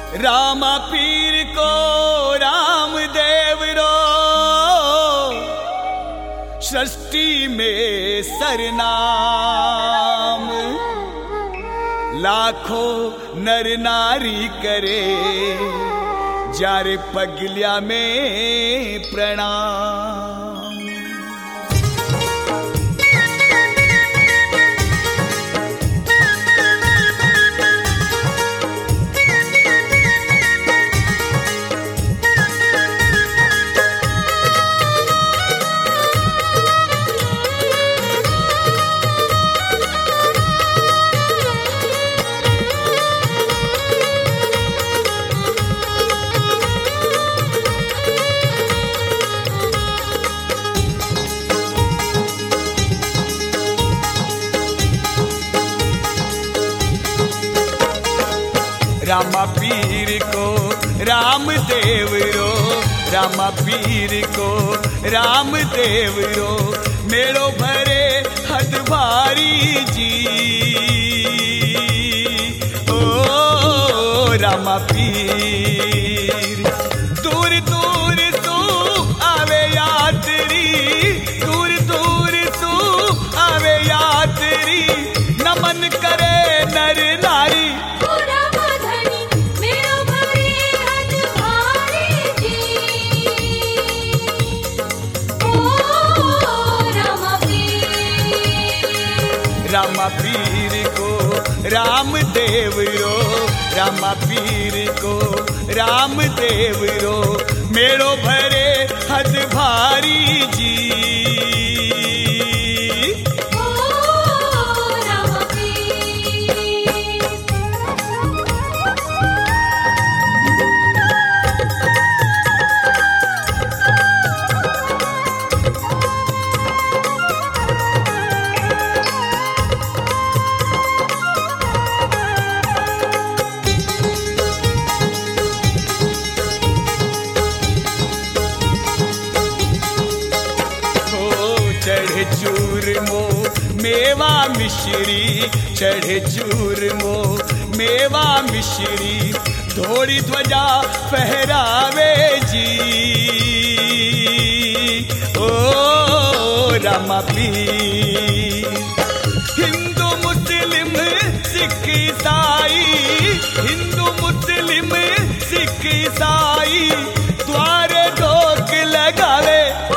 रामा पीर को रामदेव रो सृष्टि में सरनाम। लाखों नर नारी करे जारे पगलिया में प्रणाम। रामा पीर को रामदेव रो, रामा पीर को रामदेव रो, मेड़ो भरे हद भारी जी। ओ रामा पीर दूर दूर तू आवे यात्री, दूर दूर तू आवे यात्री, नमन करे नर नारी। रामा पीर को रामदेव रो, रामा पीर को रामदेव रो, मेड़ो भरे हद भारी जी। चढ़े चूरमो मेवा मिश्री, चढ़े चूरमो मेवा मिश्री, धोड़ी ध्वजा फहरावे जी। ओ रामा पीर हिंदू मुस्लिम सिख ईसाई, हिंदू मुस्लिम सिख ईसाई, द्वारे ढोक लगावे।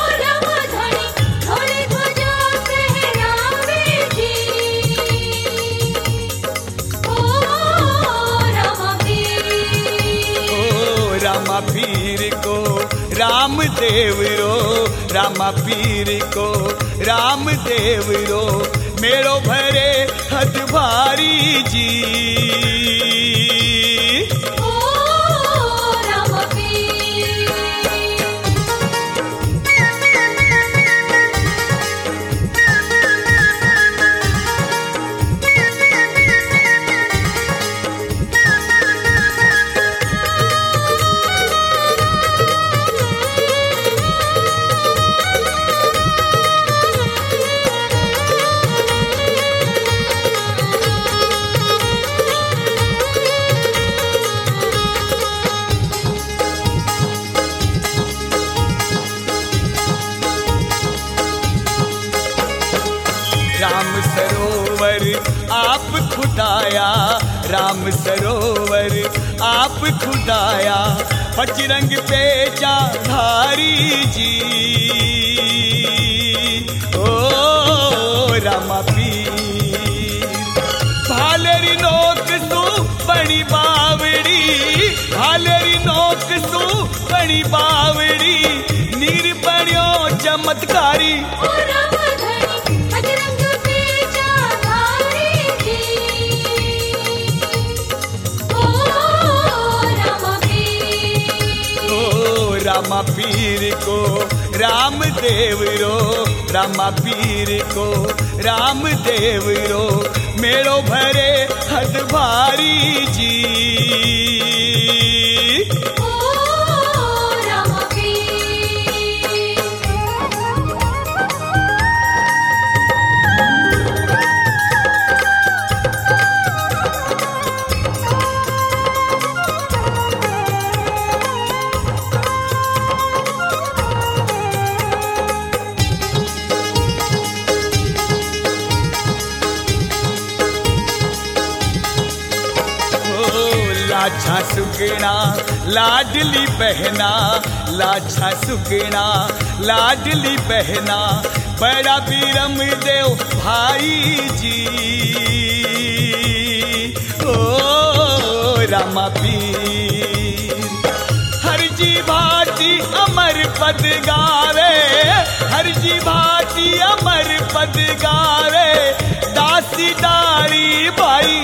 रामा पीर को रामदेव रो, रामा पीर को रामदेव रो, मेड़ो भरे हद भारी जी। राम सरोवर आप खुदाया, राम सरोवर आप खुदाया, बजरंग पे चाधारी जी। ओ रामा पीर भालेरी नोक सू बड़ी बावड़ी, भालेरी नोक सू बड़ी बावड़ी, नीर बड़ियो चमत्कारी। रामा पीर को रामदेव रो, रामा पीर को रामदेव रो, मेड़ो भरे हद भारी जी। लाछा सुगना लाडली बहना, लाछा सुगना लाडली बहना, बड़ा बीरम देव भाई जी। ओ रामा पीर हर जी भाटी अमर पद गावे, हर जी भाटी अमर पद गावे, दासी दारी भाई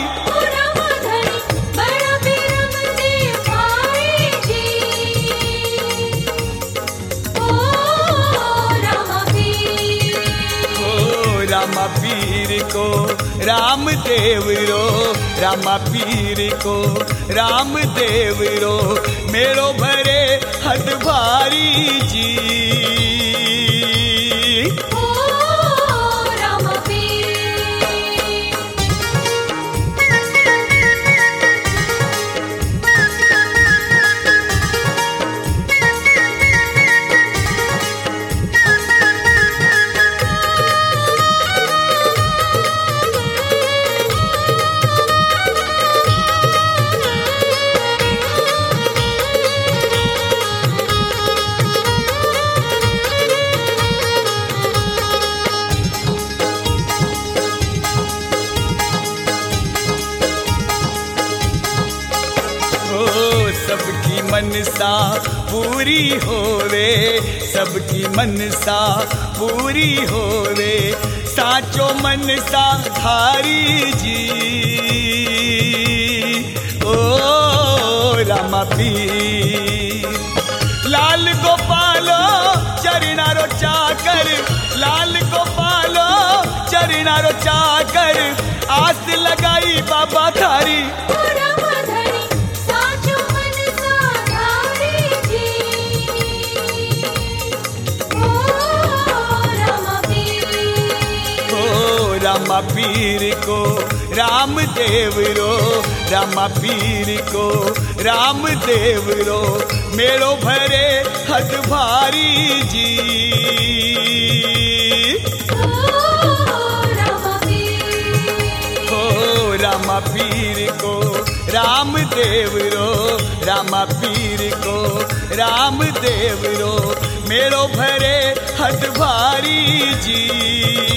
रामा पीर को रामदेव रो, रामा पीर को रामदेव रो, मेरो भरे हद भारी जी। ओ रामा सबकी मनसा पूरी होवे, सबकी मनसा पूरी होवे, साचो मनसा धारी जी। ओ रामा पीर लाल गोपालो चरणारो चाकर, लाल गोपालो चरणारो चाकर, आस लगाई बाबा थारी। रामा पीर को रामदेव रो, रामा पीर को रामदेव रो, मेरो भरे हद भारी जी। ओ रामा पीर को रामदेव रो, रामा पीर को रामदेव रो, मेरो भरे हद भारी जी।